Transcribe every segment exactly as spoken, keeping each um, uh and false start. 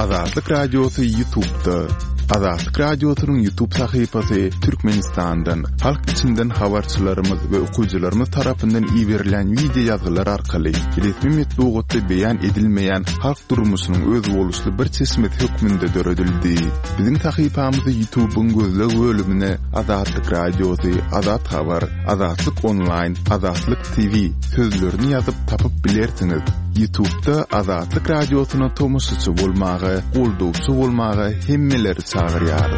Azatlyk Radiosu YouTube'da. Azatlyk Radiosu'nun YouTube sayfasy Türkmenistan'dan, halk içinden habarçylarymyz we okuwçylarymyz tarapyndan iýerilen video ýazgylar arkaly resmi metbuatda beýan edilmeýän halk durmuşynyň öz boluşly bir çeşmet hökmünde döredildi. Biziň sayfamyzy YouTube'un gözleg bölümine Azatlyk Radiosu, Azat Habar, Azatlyk Online, Azatlyk T V sözlerini ýazyp tapyp bilersiňiz. YouTube'da Azatlyk Radiosu'na tomusçy bolmagy, goldowçy bolmagy hemmeleri çağırýar.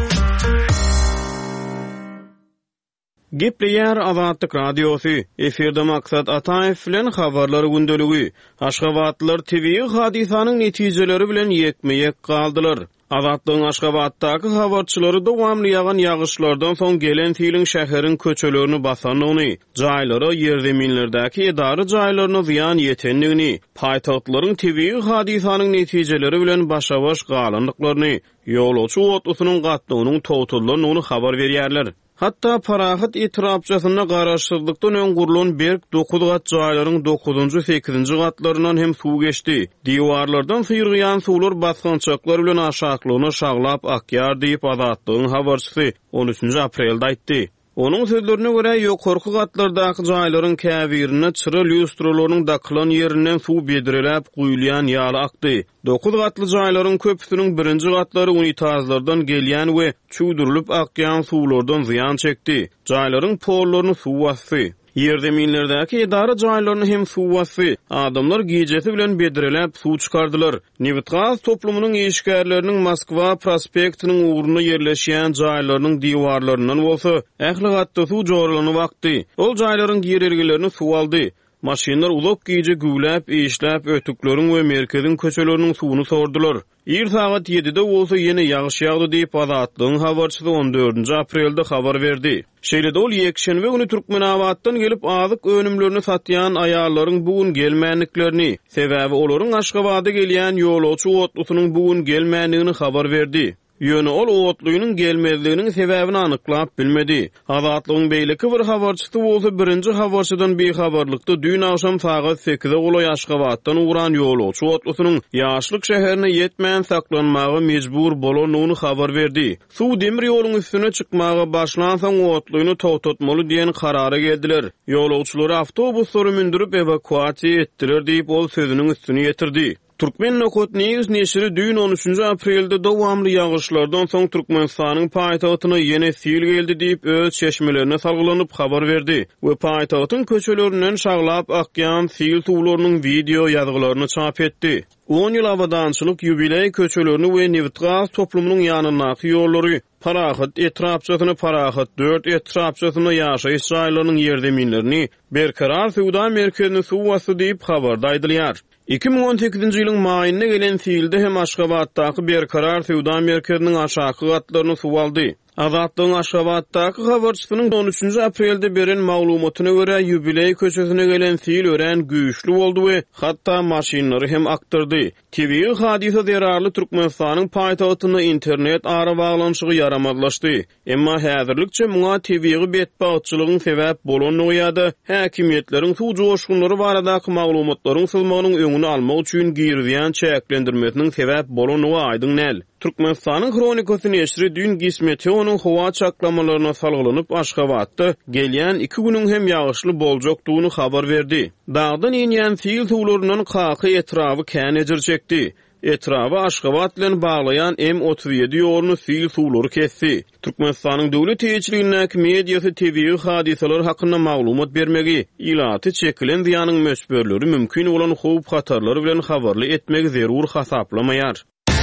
Gepleýär Azatlyk Radiosu. Eferde maksat Ataev bilen habarlary gündeligi. Aşgabatlylar T V hadisanyň netijeleri bilen ýekmejek galdylar. Azatlygyň Aşgabatdaky habarçylary dowamly ýagan ýagyşlardan soň gelen fiiliň şäheriň köçelerini basanyny, jaýlara ýerdeminlerdäki edary jaýlaryna ziýan ýetenligini, paýtagtlaryň T V hadisanyň netijeleri bilen başa-baş galandyklaryny, ýolçy otusynyň gatnagynyň towtullaryny habar berýärler. Hatta parahat etrapçasyna garaşdyrlykdan öň gurulan berk dokuz gat jaýlaryň dokuzunjy sekizinji gatlaryndan hem suw geçdi. Diwarlardan syrgyan suwlar basgançaklar bilen aşaklygyna şaglap akýar diýip Azatlygyň habarçysy on üçünji aprelde aýtdy. Onun sözlerine göre ýokarky gatlardaky jaýlaryň käbirine çyra lüstralarynyň daklan ýerinden suw bedirilip guýulýan ýaly akdy. dokuz gatly jaýlaryň köpüsiniň birinji gatlary unitazlardan gelýän we çuwdurylyp akýan suwlardan ziýan çekdi. Jaýlaryň pollaryny suw basdy. Ýerdeminlerdäki edara jaýlaryny hem suw basdy. Adamlar gejesi bilen bedirilip suw çykardylar. Newitgaz toplumynyň eşgärleriniň Moskwa prospektiniň uğruna ýerleşýän jaýlarynyň diwarlaryndan bolsa, ähli gatda suw jorlany wagty. Ol jaýlaryň ýerergilerini suw aldy. Maşinlar ulap gece güwläp, eşläp ötükleriň we merkeziň köçeleriniň suwuny sordular. Ir saat ýedide bolsa ýene ýagyş ýagdy diýip Azatlygyň habarçysy on dördünji aprelde habar berdi. Şeýle ol ýekşenbe güni Türkmenawatdan gelip azyk önümlerini satýan aýallaryň bugün gelmänliklerini, sebäbi olaryň Aşgabada gelýän ýolçy otlusynyň bugün gelmänligini habar berdi. Ýöne ol otluýynyň gelmezliginiň sebäbini anyklap bilmedi. Azatlygyň beýleki bir habarçysy bolsa birinji habarçydan beýhabarlykda dün akşam saat sekizde goly Aşgabatdan uğran ýolçy otlusynyň ýaşlyk şäherine ýetmän saklanmagy mejbur bolanyny habar berdi. Suw demir ýoluň üstüne çykmagy başlan soň otluýyny towtatmaly diýen karara geldiler. Ýolçylary awtobuslary mündürip evakuasiýa etdiler diýip ol sözüniň üstüne ýetirdi. Türkmen Nokot News neşri dün on üçünji aprelde dowamly ýagyşlardan soň Türkmenistanyň paýtagtyna ýene sil geldi diýip öz çeşmelerine salgylanyp habar berdi we paýtagtyň köçelerinden şaglap akýan sil suwlarynyň video ýazgylaryny çap etdi. on ýyl awadançylyk ýubiley köçelerini we Newitgaz toplumynyň ýanynaky ýollary, parahat etrapçasyny parahat dört etrapçasyna ýaşaýyş jaýlarynyň ýerdeminlerini berkarar suwda merkezine suw basdy diýip habarda aýdylýar. iki bin on sekizinji ýylyň maýyna gelen fiilde hem Aşgabatdaky berkarar suwda merkeziniň aşaky gatlaryny suw aldy. Azatlygyň Aşgabatdaky habarçysynyň on üçünji aprelde beren maglumatyna görä ýubiley köçesine gelen fiil ören güýçli boldy we hatda maşinlary hem aktyrdy. T V hadise zerarly Türkmenistanyň paýtagtyna internet ara baglanyşygy yaramazlaşdy. Emma häzirlikçe muňa T V'gi betbaatçylygyň sebäp bolanyny ýa-da häkimetleriň suw joşgunlary baradaky maglumatlaryň sylmagynyň öňüni almak üçin girýän çäklendirmesiniň sebäp bolanyny aýdyň näl. Türkmenistanyň kronikasy neşri dün gismeti onuň howa çaklamalaryna salgylanyp Aşgabatda gelýän iki güniň hem ýagyşly boljakdygyny habar berdi. Dagdan inýän fiil suwlaryndan kaky etrafy känejir çekdi. Etrafy Aşgabat bilen baglayan M otuz ýedi ýorny fiil suwlary kesdi. Türkmenistanyň döwlet teýçiligindäki mediýasy T V hadiseler hakynda maglumat bermegi, ilaty çekilen ziýanyň mösberleri mümkin bolan howp hatarlary bilen habarly etmegi zerur hasaplamaýar.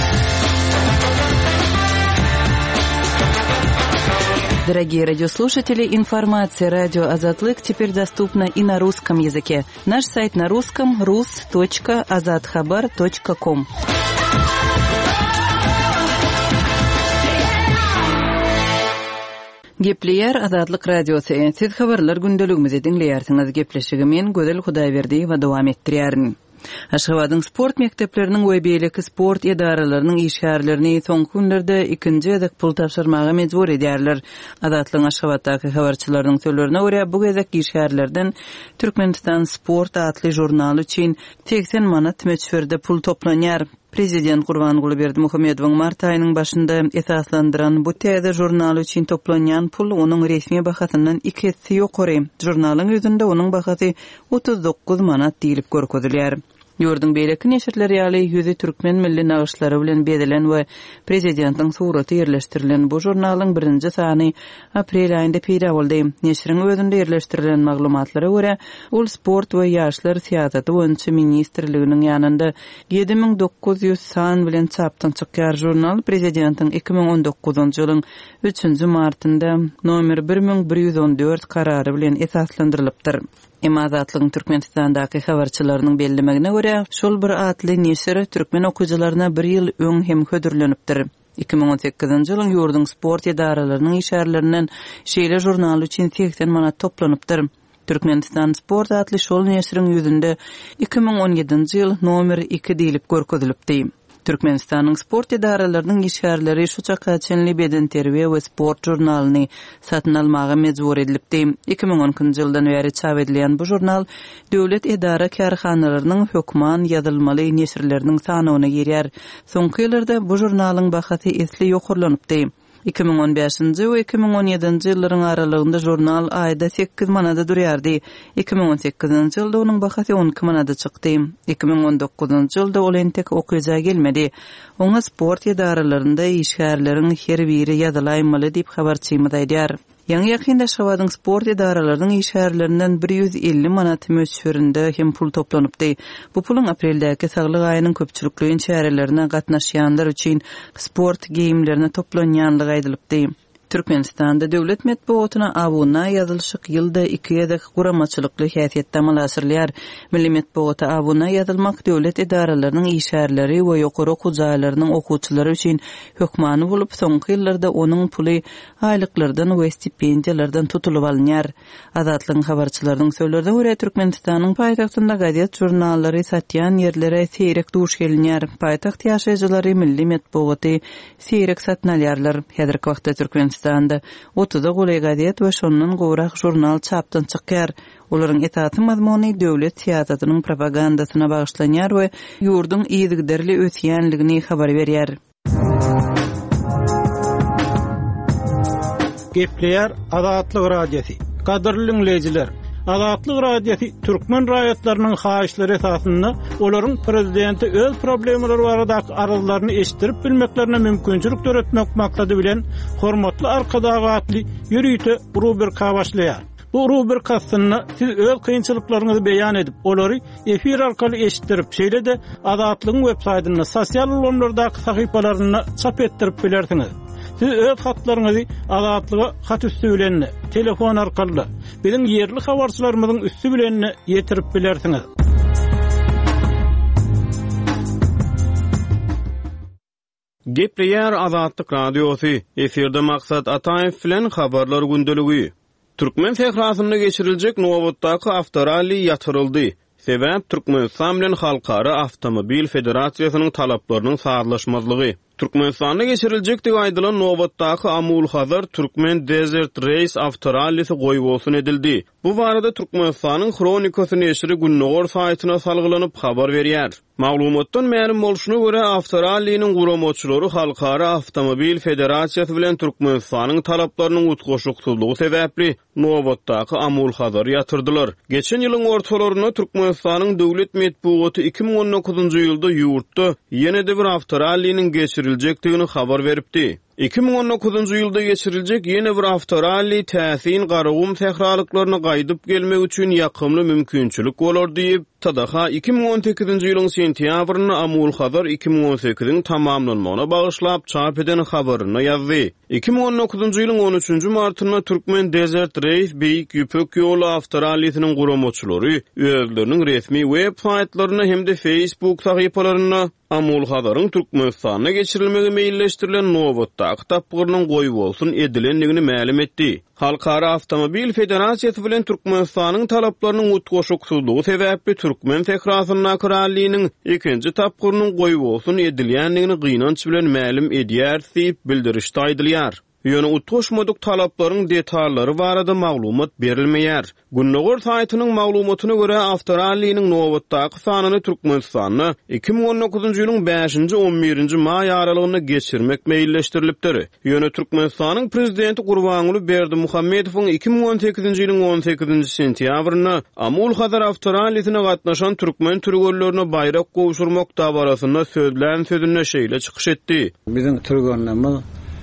Дорогие радиослушатели, информация радио «Азатлык» теперь доступна и на русском языке. Наш сайт на русском — рус точка азатхабар точка ком. Gepleýär Azatlyk Radiosu. Siz habarlar gündeligimizi dinleýärsiňiz. Gepleşigi men Gözel Hudaýberdiýewa dowam etdirýärin. Aşgabatyň sport mekdepleriniň we beýleki sport edaralarynyň işgärlerini soňky günlerde ikinji ýazak pul tapşyrmagy mejbur edýärler. Azatlygyň Aşgabatdaky habarçylarynyň sözlerine görä bu gezek işgärlerden Türkmenistan sport atly jurnaly üçin seksen manat meçberde pul toplanýar. Prezident Gurbanguly Berdimuhammedowyň mart aýynyň başynda esaslandyran bu täze jurnal üçin toplanýan pul onuň resmi bahasyndan iki hisse ýokary. Jurnalyň ýüzünde onuň bahasy otuz dokuz manat diýilip görkezilýär. Ýurdun beýleki neşirler ýaly ýüzi türkmen milli nagyşlary bilen bedelen we prezidentiň suraty ýerleşdirilen bu jurnalyň birinji sany aprel aýynda peýda boldy. Neşiriň özünde ýerleşdirilen maglumatlara görä, ol sport we ýaşlar siýasaty boýunça ministrliginiň ýanynda yedi ming dokuz ýüz san bilen çapdan çykýar. Jurnal prezidentiň iki ming on dokuzunçy ýylyň üçünçi martynda nomer bir ming bir ýüz on dört karary bilen esaslandyrylypdyr. Emazatlygyň Türkmenistandaky habarçylarynyň bellemegine görä, şol bir atly neşir türkmen okuwçylaryna bir ýyl öň hem hödürlenipdir. iki ming on sekizinçi ýylyň ýurdun sport edaralarynyň işärlerinden şeýle jurnal üçin seksen manat toplanypdyr. Türkmenistan sport atly şol neşiriň ýüzünde iki ming on ýedinçi ýyl nomer iki diýilip görkezilipdi. Türkmenistanyň sport edaralarynyň işgärleri şu çaka çenli beden terbiýe we sport jurnalyny satyn almaga mejbur edilipdi. iki ming onunçy ýyldan beri çap edilen bu jurnal döwlet edara karhanalarynyň hökman ýazylmaly neşirleriniň sanawyna girýär. Soňky ýyllarda bu jurnalyň bahasy esli ýokurlanypdy. iki ming on beşinçi we iki ming on ýedinçi ýyllaryň aralygynda jurnal aýda sekiz manada durýardy. iki ming on sekizinçi ýylda onuň bahasy on iki manada çykdy. iki ming on dokuzunçy ýylda ol entek okuýja gelmedi. Oňa sport edaralaryny işgärleriň her biri ýazylaýmaly diýip habarçymyz aýdýar. Ýa-ni ýakynda şawadyň sport edaralarynyň işgärlerinden bir ýüz elli manat möçberinde hem pul toplanıpdy. Bu pulun apreldäki saglyk aýynyň köpçülikli şäherlerine gatnaşýanlar üçin sport geyimlerine toplanýanlygy aýdylypdy. Türkmenistanda döwlet medeniýetine awuna ýazylşyk ýylda iki ýedek guramaçylykly häsiýetde amallaşdyrylýar. Milli medeniýete awuna ýazylmak döwlet edaralarynyň işgärleri we ýokary okuwçylarynyň okuwçylary üçin hökmany bolup, soňky ýyllarda onuň puly aýlyklardan we stipendiýalardan tutulyp alınýar. Azatlygyň habarçylarynyň sözlerine görä, Türkmenistanyň paýtagtynda gazet jurnallary satýan ýerlere seýrek duş gelinýär. Paýtagt ýaşaýjylary milli medeniýeti seýrek satyn alýarlar. Häzirki wagtda Türkmenistan Standa otuza golay gazet we şondan gowrak jurnal çapdan çykýar. Olaryň etaty mazmuny döwlet siýasatynyň propagandasyna bagyşlanýar we ýurdun iýdigderli ötýänligini habar berýär. Gepleýär Azatlyk radiosi. Kadrly dinleýijiler, Azatlyk radiosi türkmen raýatlarynyň haýyşlary esasynda olaryň prezidenti öz problemleri barada aralyklaryny eşdirip bilmeklerine mümkinçilik töretmek maksady bilen hormatly arkadagy atly ýürüýte rubrika başlaýar. Bu rubrikasyny siz öz kynçylyklaryňyzy beýan edip, olary efir arkaly eşdirip, şeýle-de Azatlygyň web saýtyna, sosial ulanlardaky sahypalaryna çap etdirip bilersiňiz. Siz öz hatlaryňyzy Azatlyga hat üstü bilen, telefon arkaly biziň ýerli habarçylarymyzyň üstü bilen ýetirip bilersiňiz. Gepleýär Azatlyk radiosi. Eferde maksat Ataýew bilen habarlar gündeligi. Türkmen fehrasynda geçiriljek Nowatdaky awtorally ýatyryldy. Sebäp Türkmenistan bilen Halkara Awtomobil Federasiýasynyň talaplarynyň saglaşmazlygy. Türkmenistanda geçiriljek diýip aýdylan Nowatdaky Amul Hazar Türkmen Desert Race awtorallysi goýbolsun edildi. Bu barada Türkmenistanyň Kronikasy neşri Günnogor saýtyna salgylanyp habar berýär. Maglumatdan ma'lum bolşuna görä awtoralynyň guramaçylary Halkara Awtomobil Federasiýasy bilen Türkmenistanyň talaplarynyň utgaşyksyzlygy sebäpli Nowatdaky Amul Hazar ýatyrdylar. Geçen ýylyň ortalaryna Türkmenistanyň döwlet medeniýeti iki ming on dokuzunçy ýylda ýurtda ýene-de bir awtoralynyň geçiriljekdigini habar beripdi. iki ming on dokuzunçy ýylda geçiriljek ýene bir awtorally täsin garagum tehrarlyklaryny gaýdyp gelmek üçin ýakymly mümkinçilik bolar diýip Tadaha iki ming on sekizinçi ýylyň sentýabryna Amul Hazar iki ming on sekiziň tamamlanmagyna bagyşlap çap eden habaryny ýazdy. iki ming on dokuzunçy ýylyň on üçünçi martyna Türkmen Desert Race beýik ýüpek ýolu awtoralysynyň guramaçylary özleriniň resmi web saýtlaryna hemde Facebook sahypalaryna Amul Hazaryň Türkmenistana geçirilmegi meýilleşdirilen Nowatdaky tapgyrynyň goýbolsun edilenligini ma'lum etdi. Halkara Awtomobil Federasiýasy bilen Türkmenistanyň talaplarynyň utgaşyksyzlygy sebäpli Türkmen Fehrasynyn krallygynyň ikinji tapgyrynyň goýbolsun edilýänligini gynanç bilen ma'lum edýär diýip bildirişde aýdylýar. Ýöne utgoşmadyk talaplaryň detallary barada maglumat berilmeýär. Günnäger saýtynyň maglumatyna görä Awstraliýanyň nowatdaky sanyny Türkmenistanyna iki bin on dokuzunçy ýylyň beşinji on birinji may aralygyna geçirmek meýilleşdirilipdir. Ýöne Türkmenistanyň prezidenti Gurbanguly Berdimuhammedowyň iki bin on sekizinçi ýylyň on sekizinçi sentýabryna Amul Hazar Awstraliýasyna gatnaşan türkmen türgörlerine bayrak gowşurmak dabarasynda sözlän sözüne şeýle çykyş etdi. Biziň türgörlerimiz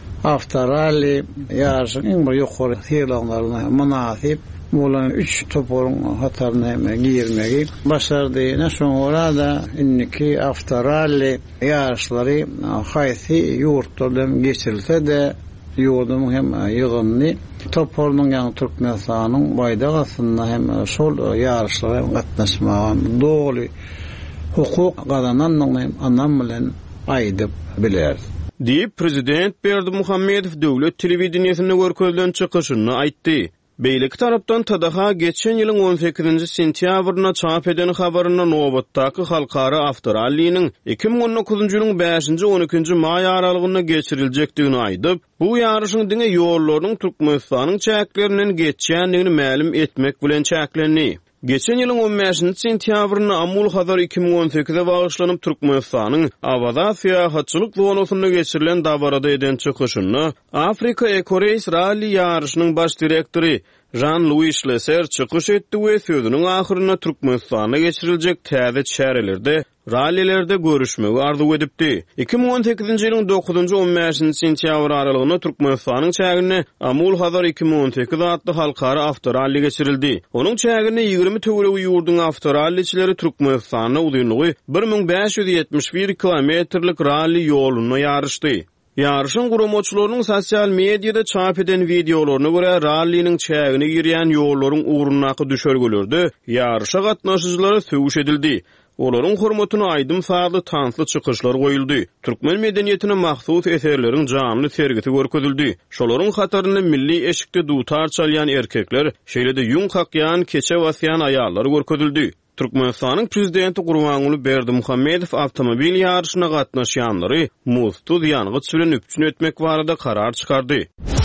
Awstraliýa ýaşyň iň bir ýokary hýerlaryna munasip bolan üç toporuň hataryna girmegi başardy. Näşoňra da inniki Awstraliýa ýaşlary haýsy ýurtlardan geçirilse de ýurdum hem ýygynly toporunyň ýa Türkmenistanyň baýdagasynda hem şol ýaşlara gatnaşmagan doly hukuk gadananyň anam bilen aýdyp biler. Diýip prezident Berdimuhammedow döwlet telewizionyasynda görkezlen çykyşyny aýtdy. Beýlik tarapdan Tadaha geçen ýylyň on sekizinçi sentýabryna çap eden habaryna nowatdaky halkara Awstraliýanyň iki bin on dokuzunçy ýylyň beşinji on ikinji may aralygyna geçiriljekdigini aýdyp, bu ýaryşyň diňe ýollaryň Türkmenistanyň çäklerinden geçýändigini ma'lum etmek bilen çäklendi. Geçen ýylyň on beşinji sentýabryna Amul Hazar iki bin on sekize bagyşlanyp Türkmenistanyň awada syýahatçylyk zonasyna geçirilen dabarada eden çykyşyny Afrika Ekoreis Rally ýaryşynyň baş direktori Jean-Louis Lesser çykyş etdi we sözüniň ahyryna Türkmenistana geçiriljek täze çärelerde rallilerde görüşmegi arzu edipdi. iki bin on sekizinçi ýylyň dokuzunçy on beşinçi sentýabr aralygyna Türkmenistanyň çägine Amul Hazar iki bin on sekiz adly halkara Awstraliýa geçirildi. Onuň çägine ýygrimi töwerew ýurdun Awstraliýaçyları Türkmenistana uzunlygy bir min beş ýüz ýetmiş bir kilometrlik rally ýoluny ýarışdy. Ýarışyň guramaçylarynyň sosial mediada çap eden videolaryna görä rallynyň çägine girýän ýollaryň uğrundaky düşergelerde ýarışa gatnaşyjylara söwüş edildi. Olaryň hormatyna aýdym sagly tansly çykyşlar goýuldy. Türkmen medeniýetine mahsus eserleriň janly sergisi görkezildi. Şolaryň hataryny milli eşikde dutar çalýan erkekler, şeýle-de ýun kakýan, keçe basýan aýallar görkezildi. Türkmenistanyň prezidenti Gurbanguly Berdimuhammedow awtomobil ýarışyna gatnaşýanlary mustuz ýangıç bilen üpçün etmek barada karar çykardy.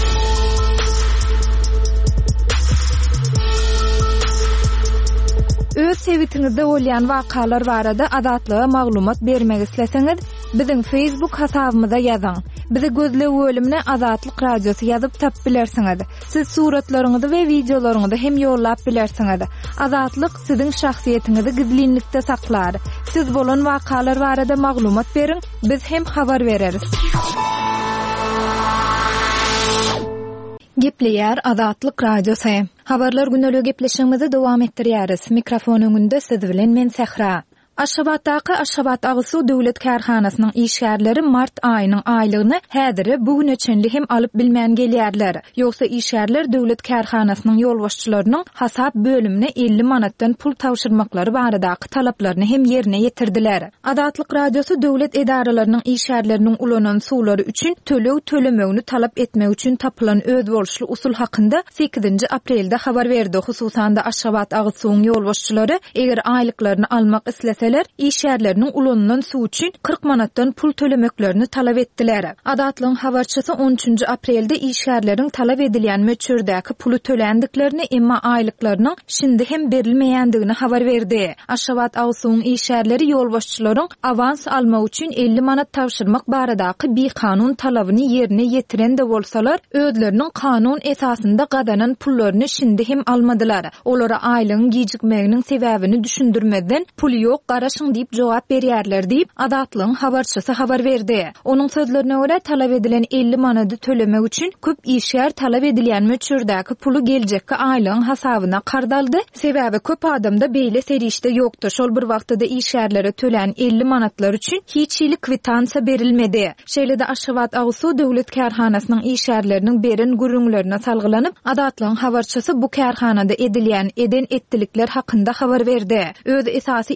Öz sevitiňizde bolýan wakalar barada azatlyga maglumat bermek isleseňiz, biziň Facebook hasabymyza ýazyň. Bizi gözlep bölümine Azatlyk Radiosu ýazyp tap bilersiňiz. Siz suratlaryňyzy we videolaryňyzy hem ýollap bilersiňiz. Azatlyk siziň şahsiýetiniňizi gizlinlikde saklar. Siz bolan wakalar barada maglumat beriň, biz hem habar bereriz. Gepleýär Azatlyk Radiosu. Habarlar güneligi gepleşigimizi dowam etdirýäris. Mikrofon öňünde siz bilen men Sehra. Aşgabatdaky Aşgabat Agsu döwlet karhanasynyň işgärleri mart aýynyň aýlygyny häziri bugün üçinli hem alyp bilmän gelýärler. Ýogsa işgärler döwlet karhanasynyň ýolbaşçylarynyň hasap bölümine elli manatdan pul tawşyrmaklary baradaky talaplaryny hem ýerine ýetirdiler. Azatlyk Radiosu döwlet edaralarynyň işgärleriniň ulanan suwlary üçin tölew tölemegini talap etmek üçin tapylan öz bolşly usul hakynda sekizinçi aprelde habar berdi. Hususan da Aşgabat Agsunyň ýolbaşçylary eger aýlyklaryny almak isleseler iş yerlerinin ulanılan su için kırk manattan pul tölemeklerini talep ettiler. Adatlyň habarçysy on üçünçi aprelde iş yerlerin talep edilýän möçürdäki pulu tölendiklerini emma aýlyklarynyň şimdi hem berilmeýändigini habar berdi. Aşgabat Agsunyň iş yerleri ýolbaşçylaryň avans almak üçin elli manat tawşyrmak baradaky bir kanun talabyny ýerine ýetiren de bolsalar, özleriniň kanun esasynda gadanan pullaryny şimdi hem almadylar. Olara aýlygyň gijikmeginiň sebäbini düşündirmeden pul ýok garaşyň diýip jogap berýärler diýip Adatlyň habarçysy habar berdi. Onuň sözlerine görä talap edilen elli manady tölemek üçin köp işgär talap edilýän möçürdäki pulu geljekki aýlygyň hasabyna kardaldy. Sebäbi köp adamda beýle serişde ýokdur. Şol bir wagtda işgärlere tölen elli manatlar üçin hiç ýyly kwitansiýa berilmedi. Şeýle-de Aşgabat Agsu döwlet karhanasynyň işgärleriniň beren gürüňlerine salgylanyp Adatlyň habarçysy bu karhanada edilýän eden etdilikler hakynda habar berdi. Öz esasy işler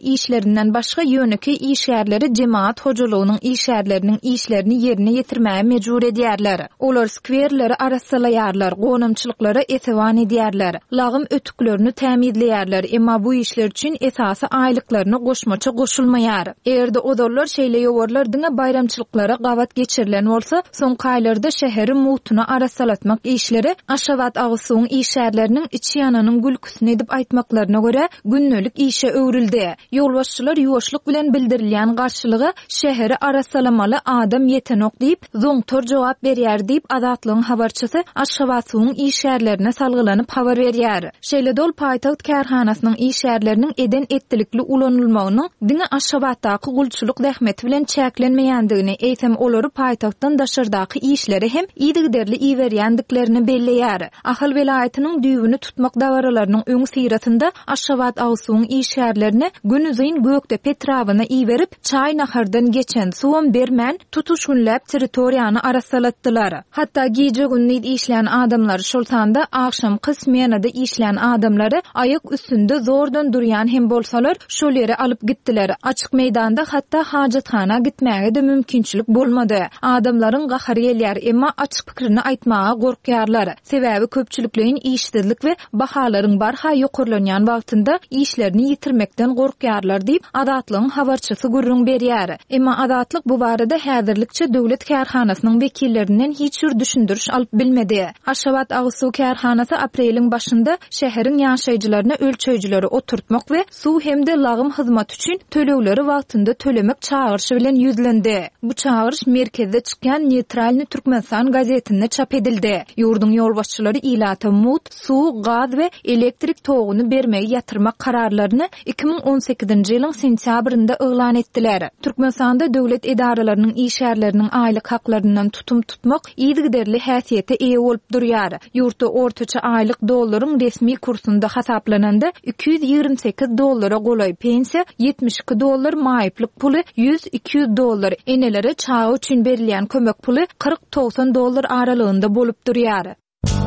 işlerinden başga ýöneki işgärleri jemaat hojalygynyň işgärleriniň işlerini ýerine ýetirmäge mejbur edýärler. Olar skwerleri arasalaýarlar, gonamçylyklara etewan edýärler, lagym ötüklerini tämizleýärler, emma bu işler üçin esasy aýlyklaryny goşmaça goşulmaýar. Erde odallar şeýle ýowarlar diňe bayramçylyklara gawat geçirilen bolsa, soň kaýlarda şäheri mutuna arasalatmak işleri Aşgabat Agsuň işgärleriniň içi ýanynyň gülküsini edip aýtmaklaryna görä günnelik işe öwrildi. Ýolbaşçylar ýuwaşlyk bilen bildirilýän garşylygy şäheri arasalamaly adam ýetenok diýip zoňtor jogap berýär diýip Azatlygyň habarçysy Aşgabatyň işgärlerine salgylanyp habar berýär. Şeýle dol paýtaxt kärhanasynyň işgärleriniň eden etdilikli ulanylmagynyň diňe Aşgabatdaky gulçuluk zähmeti bilen çäklenmeýändigini eýsem olary paýtaxtdan daşardaky işleri hem ýygyderli iwerýändiklerini belleýär. Ahal welaýatynyň düýbüni tutmak dawaralarynyň öňü syratynda Aşgabat Agsuň işgärlerini günüzin gökde Petrawyna iýerip çaý nahardan geçen suwam bermän tutuş günläp territoriýany arasalatdylar. Hatda gije günni işleýän adamlar şoltanda akşam kysmenada işleýän adamlary aýak üstünde zordan durýan hem bolsalar şol ýere alyp gitdiler. Açyk meýdanda hatda hajathana gitmäge de mümkinçilik bolmady. Adamlaryň gahary gelýär, emma açyk pikirini aýtmaga gorkýarlar. Sebäbi köpçüliklerin işsizlik we bahalaryň barha ýokurlanýan wagtynda işlerini ýitirmekden gorkýarlar diýip Azatlygyň habarçysy gurrun berýär. Emma Azatlyk bu barada häzirlikçe döwlet kärhanasynyň wekillerinden hiç ýür düşündiriş alyp bilmedi. Aşgabat Agsu kärhanasy apreliň başynda şäheriň ýaşaýjylaryna ölçeýjileri oturtmak we suw hemde lagym hyzmat üçin tölegleri wagtynda tölemek çağırşy bilen ýüzlendi. Bu çağırş merkezde çykýan Neytralny Türkmenistan gazetinde çap edildi. Ýurduň ýolbaşçylary ilata mut, suw, gaz we elektrik toguny bermegi ýatyrmak kararlaryny iki ming on sekizinji ýylyň sentýabrynda eglan etdiler. Türkmenistanda döwlet edaralarynyň işgärleriniň aýlyk haklaryndan tutum tutmak ýygyderli häsiýete eýe bolup durýar. Ýurtda ortaça aýlyk dollaryň resmi kursunda hasaplananda iki yüz ýygrimi sekiz dollara golay pensiýa, yetmiş iki dollar maýyplyk puly, yüz iki yüz dollar enelere çağı üçin berilýän kömek puly kırk doksan dollar aralygynda bolup durýar.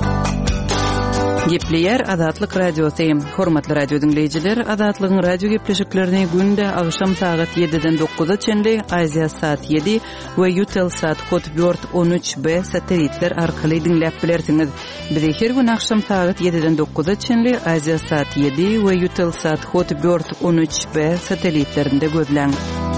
Gepleyer Azatlyk Radiosy. Hormatly radio dinleyijiler, Azatlygyň radio gepleşiklerini günde agşam saat ýediden dokuza çenli, Aziya saat ýedi we Eutelsat kod dört on üç B satelitler arkaly dinläp bilersiňiz. Bizi her gün agşam saat ýediden dokuza çenli, Aziya saat ýedi we Eutelsat kod dört on üç B satelitlerinde gözläň.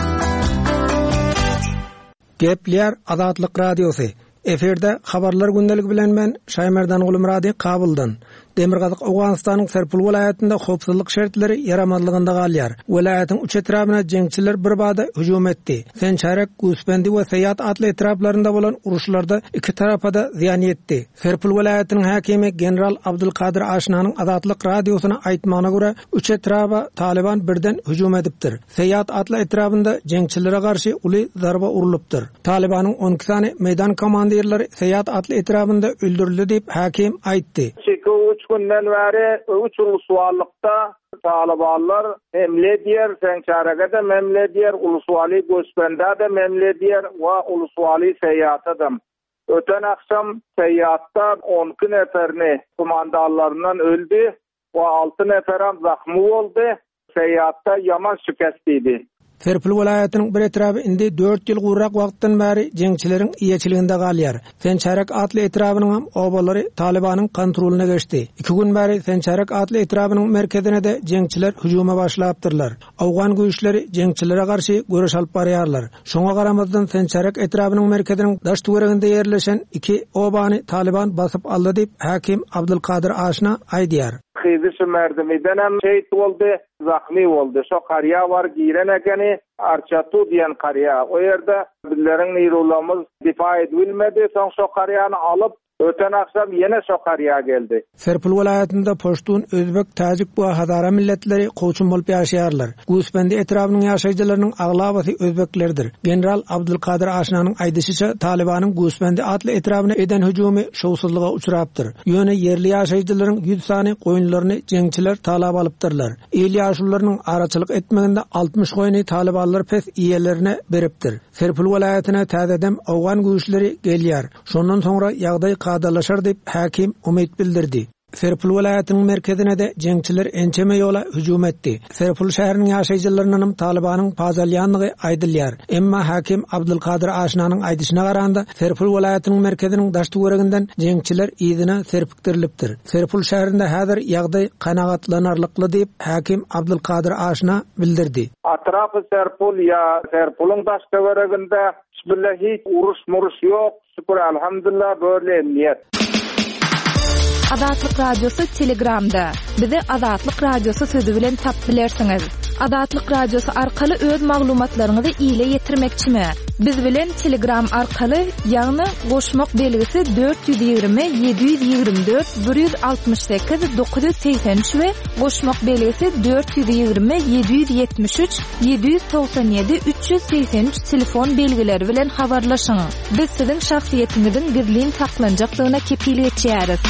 Gepleyer Azatlyk Radiosy. Eferde habarlar gündelik bilen men Şaýmerdan Gulumrady kabuldan. Demirgazyk Awganystanyň Serpul welaýatynda howpsuzlyk şertleri ýaramadlygynda galýar. Welaýatyň üç etrabyna jeňçiler bir bada hüjum etdi. Sençarek, Guspendi we Seyat atly etraplarynda bolan uruşlarda iki tarapada ziýan ýetdi. Serpul welaýatynyň häkimi general Abdulkadir Aşnanyň Azatlyk radiosyna aýtmagyna görä üç etraba Taliban birden hüjum edipdir. Seyat atly etrapynda jeňçilere garşy uly zarba urulypdyr. Talibanyň on iki sany meýdan komandirleri Seyat atly etrapynda öldürildi diýip häkim aýtdy. üç günden beri üç uluswalykda Talibanlar memle diýer, Sençarega da memle diýer, uluswali Göçbende de memle diýer we uluswali Seyatda da. Öten akşam Seyatda on iki neferni kumandanlarından öldü we altı neferam zahmy boldy. Seyatda yaman şikestiydi. Serpul welaýatynyň bir etrapy indi dört ýyl gurrak wagtdan bäri jeňçileriň iýeçiliginde galýar. Sençarek atly etrapynyň hem obalary Talibanyň kontrolyna geçdi. iki gün bäri Sençarek atly etrapynyň merkezine de jeňçiler hüjuma başlapdyrlar. Awgan güýçleri jeňçilere garşy görüş alyp barýarlar. Şoňa garamazdan Sençarek etrapynyň merkeziniň daş töwereginde ýerleşen iki obany Taliban basyp aldy diýip häkim Abdulkadir Aşna aýdýar. Xizisi merdimiden hem şehit oldu, zahmi oldu. Şo qarya var, giren ekeni, Arçatu diyen qarya. O yerde bizlerin neyrulamız difa edilmedi. Son şo qaryanı alıp, öten akşam yine şo qarya geldi. Serpul welaýatynda Poştun, Özbek, Tajik we Hazara milletleri goçun bolup ýaşaýarlar. Guspendi etrabynyň ýaşaýjylarynyň aglabasy özbeklerdir. General Abdulkadir Aşnanyň aýdyşyça Talibanyň Guspendi atly etrabyna eden hüjumy şowsuzlyga uçurapdyr. Ýöne yerli ýaşaýjylaryň yüz sany goýunlaryny jeňçiler talap alypdyrlar. El ýaşullarynyň araçylyk etmeginde altmış goýuny Talibanlar pes iýelerine beripdir. Serpul welaýatyna täzeden awgan güýçleri gelýär. Şondan soňra ýagdaý gadalaşar diýip häkim umyt bildirdi. Serpil vilayatynyň merkezine de jeňçiler ençeme ýola hüjum etdi. Serpil şäheriniň ýaşaýjylarynyň Talibanyň pazalyanlygy aýdylýar. Emma hakim Abdulkadir Aşnanyň aýdyşyna garanda Serpil vilayatynyň merkeziniň daşty göreginden jeňçiler ýygyna serpikdirilipdir. Serpil şäherinde häzir ýagdaý kanagatlanarlykly diýip hakim Abdulkadir Aşna bildirdi. Atrapy Serpil ýa Serpilň daşty göreginde bismillah hiç uruş muruş ýok. Şükür elhamdülillah böyle emniyet. Adatlyk radiosu Telegramda. Bizi Adatlyk radiosu sözü bilen tap bilersiňiz. Adatlyk radiosu arkaly öz maglumatlaryňyzy ýyla ýetirmekçimi? Biz bilen Telegram arkaly ýagny goşmak belgisi dört yüz ýygrimi yedi yüz ýygrimi dört bir yüz altymyş sekiz dokuz yüz seksen üç we goşmak belgisi dört yüz ýygrimi yedi yüz ýetmiş üç yedi yüz toksan ýedi üç yüz seksen üç telefon belgileri bilen habarlaşyň. Biz siziň şahsiýetiňiziň gizlin saklanjaklygyna kepillik etýäris.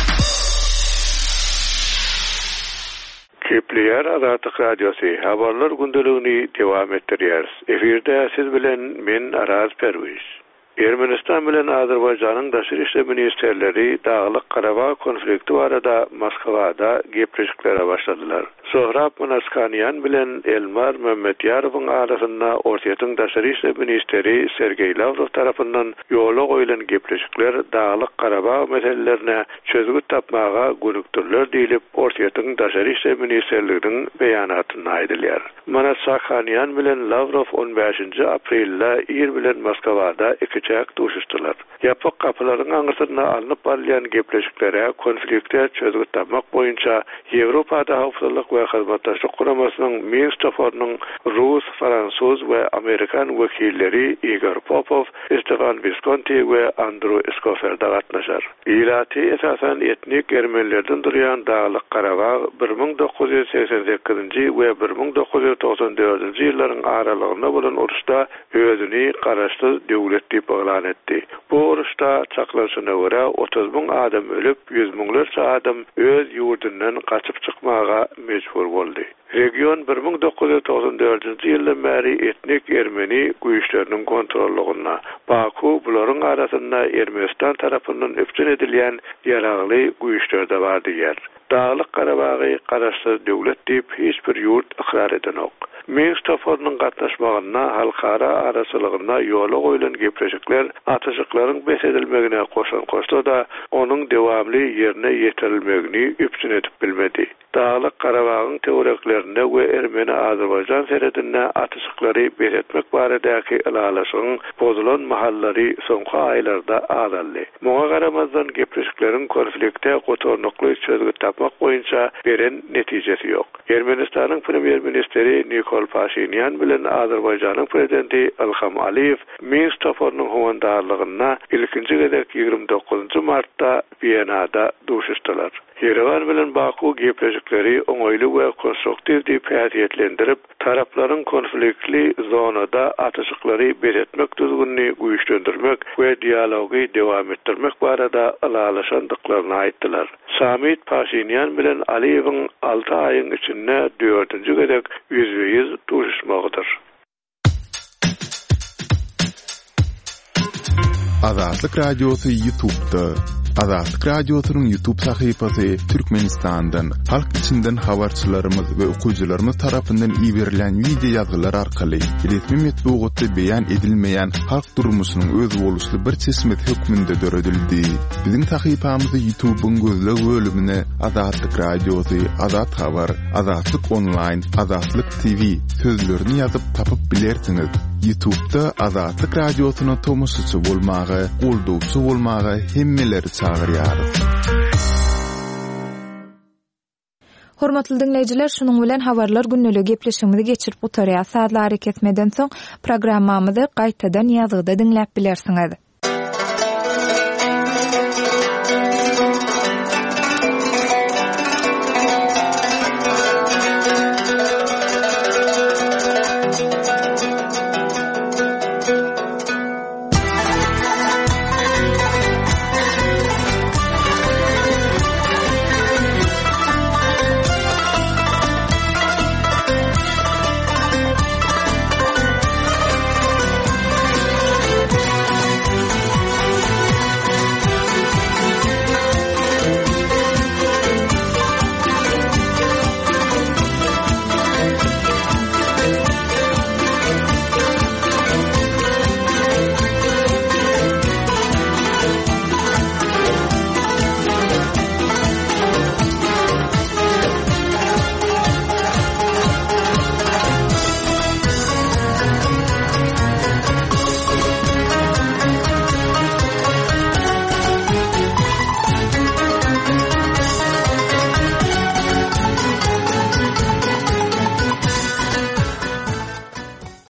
Kepler Adatlyk radiosu habarlar gündeligini dewam etdirýär. Eferde siz bilen men Araz Perwiz. Ermenistan bilen Azerbaýjanyň daşary işler ministerleri Dağlyk Karabağ konflikti barada Moskwada gepleşiklere başladylar. Sohrab Manaskaniyan bilen Elmar Mehmetyarowyň arasynda Ortaýatyň daşary işler ministeri Sergey Lavrov tarapyndan ýola goýulan gepleşikler Dağlyk Karabağ meselelerine çözgü tapmaga gönükdirler diýilip Ortaýatyň daşary işler ministerliginiň beýanatyna aýdylýar. Manaskaniyan bilen Lavrov on beşinji aprelde ýer bilen Moskwada iki çak duşuşdylar. Ýapyk kapylaryň aňyrsynda alınıp barýan gepleşiklere konflikte çözgü tapmak boýunça Ýewropada hawpsuzlyk we hyzmatdaşlyk guramasynyň Minsk toporunyň Rus, Fransuz we Amerikan wekilleri Igor Popov, Stefan Visconti we Andrew Escofer da gatnaşar. Ýylaty esasen etnik ermenilerden durýan Dağlyk Karabağ bir ming dokuz yüz seksen sekizinji we bir ming dokuz yüz toksan dördünji ýyllaryň aralygyna bolan uruşda özüni garaşsyz döwlet diýip elan etdi. Bu uruşda çaklanşyna görä otuz bin adam ölüp, yüz miňlerçe adam öz ýurdundan gaçyp çykmaga mejbur boldy. Region bir ming dokuz yüz toksan dördünji ýyldan bäri etnik ermeni güýçleriniň kontrollygyna, Baku bularyň arasynda Ermenistan tarapyndan öpçün edilýän ýaragly güýçlerde bar diýer. Dağlyk Karabagy garaşsyz döwlet diýip hiç bir ýurt ikrar edenok. Minsk toporunyň gatnaşmagyna halkara araçylygyna ýola goýulan gepleşikler atışyklaryň besedilmegine koşan koşdy da onuň dewamly ýerine ýetirilmegini üpçün edip bilmedi. Dağlyk Karabagyň teoreklerinde we Ermeni Azerbaýjan seredinde atışyklary besetmek baradaky ilalaşyň bozulan mahallary soňky aýlarda azaldy. Muňa garamazdan gepleşikleriň konflikte gotornukly çözgü tapmak boýunça beren netijesi ýok. Ermenistanyň premier ministeri Nikol Pashinyan bilen Azerbaýjanyň prezidenti Ilham Aliyev Minsk toporunyň howandarlygyna ilkinji gezek ýygrimi dokuzunji martda Vienada duşuşdylar. Yerevan bilen Baku gepleşikleri oňoýly we konstruktiv diýip häsiýetlendirip, taraplaryň konfliktli zonada atışyklary beretmek düzgünni güýçlendirmek we dialogy dewam etdirmek barada alalaşandyklaryny aýtdylar. Samit Pashinyan bilen Aliyewiň alty aýyň içinde dördünji gezek ýüz duşuşmagydyr. Adatlyk radiosu YouTube'da. Adatlyk radiosynyň YouTube sahypasy Türkmenistandan, halk içinden habarçylarymyz we okuwçylarymyz tarapyndan ýiberilen video ýazgylar arkaly resmi metbuatda beýan edilmeýän halk durmuşynyň öz boluşly bir çeşmet hökmünde döredildi. Biziň sahypamyzy YouTube'un gözleg bölümine Adatlyk radiosu, Adat habar, Adatlyk online, Adatlyk T V sözlerini ýazyp tapyp bilersiňiz. YouTube'da Adatlyk radiosyna tomoşçy bolmagy, goldowçy bolmagy hemmeleri çağırýarys. Hormatly dinleýijiler, şunuň bilen habarlar günneligi gepleşigimizi geçirip utarýar. Saatlar kesmeden soň programmamyzy gaýtadan ýazgyda dinläp bilersiňiz.